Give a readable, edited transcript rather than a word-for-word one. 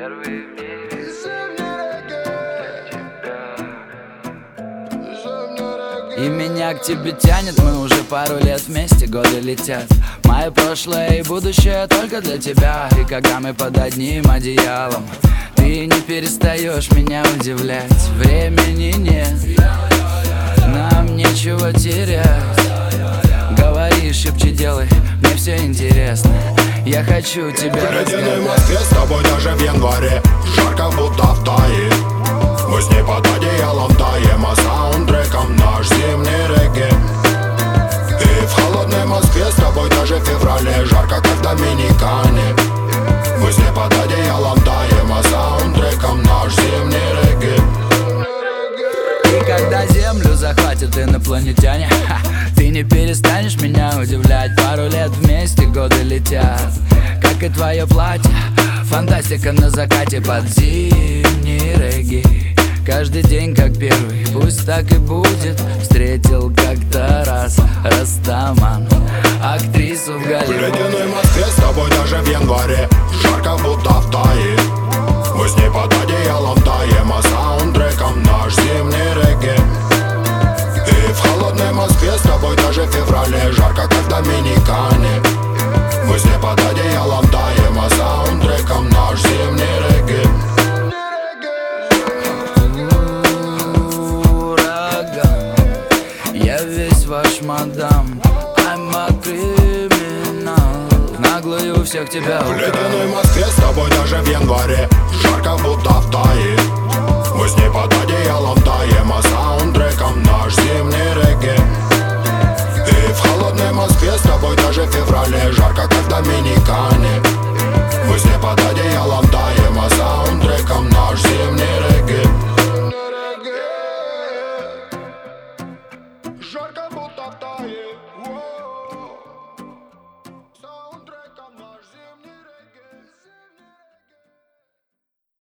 первый в мире для тебя. И меня к тебе тянет, мы уже пару лет вместе, годы летят. Мое прошлое и будущее только для тебя. И когда мы под одним одеялом, ты не перестаешь меня удивлять. Времени нет, нам нечего терять. Говори, шепчи, делай, мне все интересно. Я хочу тебя разгадать. В ледяной Москве с тобой даже в январе жарко, будто в Тае. Мы с ней под одеялом таем, а саундтреком наш зимний регги. И в холодной Москве с тобой даже в феврале жарко, как в Доминикане. Мы с ней под одеялом таем, а саундтреком наш зимний регги. И когда землю захватят инопланетяне, ты не перестанешь меня удивлять. Пару лет вместе, годы летят, как и твое платье. Фантастика на закате под зимний регги. Каждый день как первый, пусть так и будет. Встретил как-то раз Растаман, актрису в В Голливуде. ледяной Москве с тобой даже в январе жарко, будто в Тае. Мы с ней под одеялом таем, а саундтреком наш зимний регги. И в холодной Москве с тобой даже в феврале жарко, как в Доминикане. Мы с ней под одеялом таем, а саундтреком наш зимний регги. Ураган, я весь ваш мадам, I'm a criminal. Наглую всех тебя В украл. ледяной Москве с тобой даже в январе жарко, будто в Тае. Мы с ней под одеялом таем, а саундтреком наш зимний регги. И в холодной Москве с тобой даже в феврале жарко, как в Доминикане.